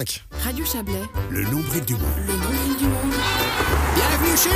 Radio Chablais. Le nombril du monde. Le nombril du monde. Bienvenue chez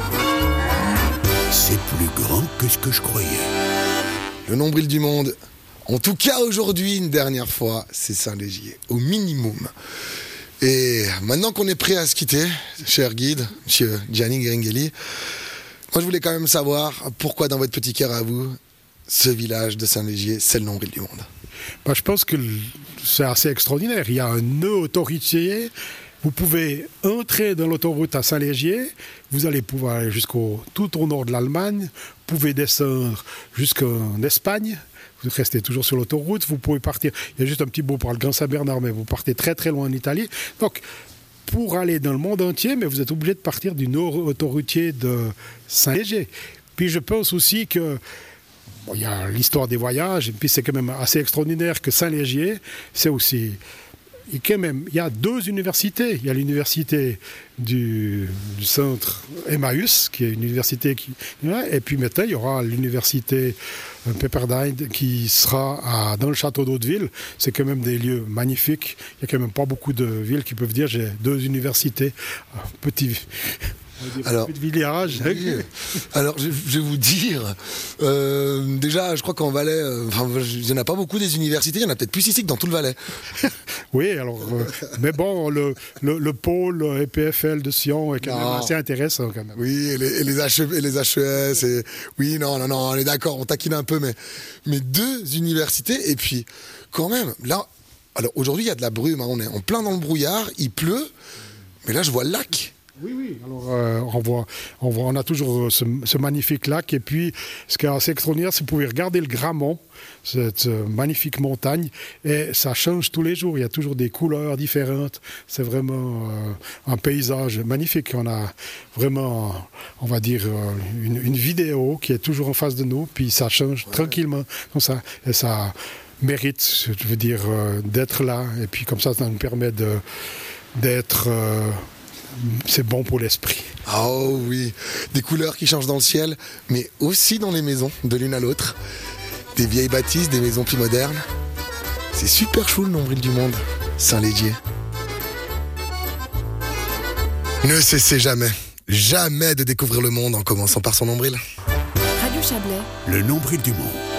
nous. C'est plus grand que ce que je croyais. Le nombril du monde. En tout cas, aujourd'hui, une dernière fois, c'est Saint-Légier, au minimum. Et maintenant qu'on est prêt à se quitter, cher guide, monsieur Gianni Gringhelli, moi je voulais quand même savoir pourquoi dans votre petit cœur à vous, ce village de Saint-Légier, c'est le nombril du monde. Je pense que c'est assez extraordinaire. Il y a un nœud autoroutier. Vous pouvez entrer dans l'autoroute à Saint-Légier. Vous allez pouvoir aller tout au nord de l'Allemagne. Vous pouvez descendre jusqu'en Espagne. Vous restez toujours sur l'autoroute. Vous pouvez partir. Il y a juste un petit bout pour le Grand Saint-Bernard, mais vous partez très très loin en Italie. Donc, pour aller dans le monde entier, mais vous êtes obligé de partir du nord autoroutier de Saint-Légier. Puis je pense aussi que il y a l'histoire des voyages, et puis c'est quand même assez extraordinaire que Saint-Légier, c'est aussi... Il y a deux universités. Il y a l'université du centre Emmaüs, qui est une université qui... Et puis maintenant, il y aura l'université Pepperdine qui sera dans le château d'Hauteville. C'est quand même des lieux magnifiques. Il n'y a quand même pas beaucoup de villes qui peuvent dire j'ai deux universités. Petit village. Alors, je vais vous dire, déjà, je crois qu'en Valais, il n'y en a pas beaucoup des universités, il y en a peut-être plus ici que dans tout le Valais. Oui, alors, mais bon, le pôle EPFL de Sion est quand même assez intéressant. Quand même. Oui, et les HES, oui, non, on est d'accord, on taquine un peu, mais deux universités, et puis, quand même, là, alors aujourd'hui, il y a de la brume, on est en plein dans le brouillard, il pleut, mais là, je vois le lac. Oui. Alors, on a toujours ce magnifique lac. Et puis, ce qui est assez extraordinaire, c'est que vous pouvez regarder le Grammont, cette magnifique montagne, et ça change tous les jours. Il y a toujours des couleurs différentes. C'est vraiment un paysage magnifique. On a vraiment, on va dire, une vidéo qui est toujours en face de nous, puis ça change tranquillement comme ça. Et ça mérite, je veux dire, d'être là. Et puis, comme ça nous permet d'être... c'est bon pour l'esprit. Oh oui, des couleurs qui changent dans le ciel, mais aussi dans les maisons, de l'une à l'autre. Des vieilles bâtisses, des maisons plus modernes. C'est super chou le nombril du monde, Saint-Légier. Ne cessez jamais de découvrir le monde en commençant par son nombril. Radio Chablais. Le nombril du monde.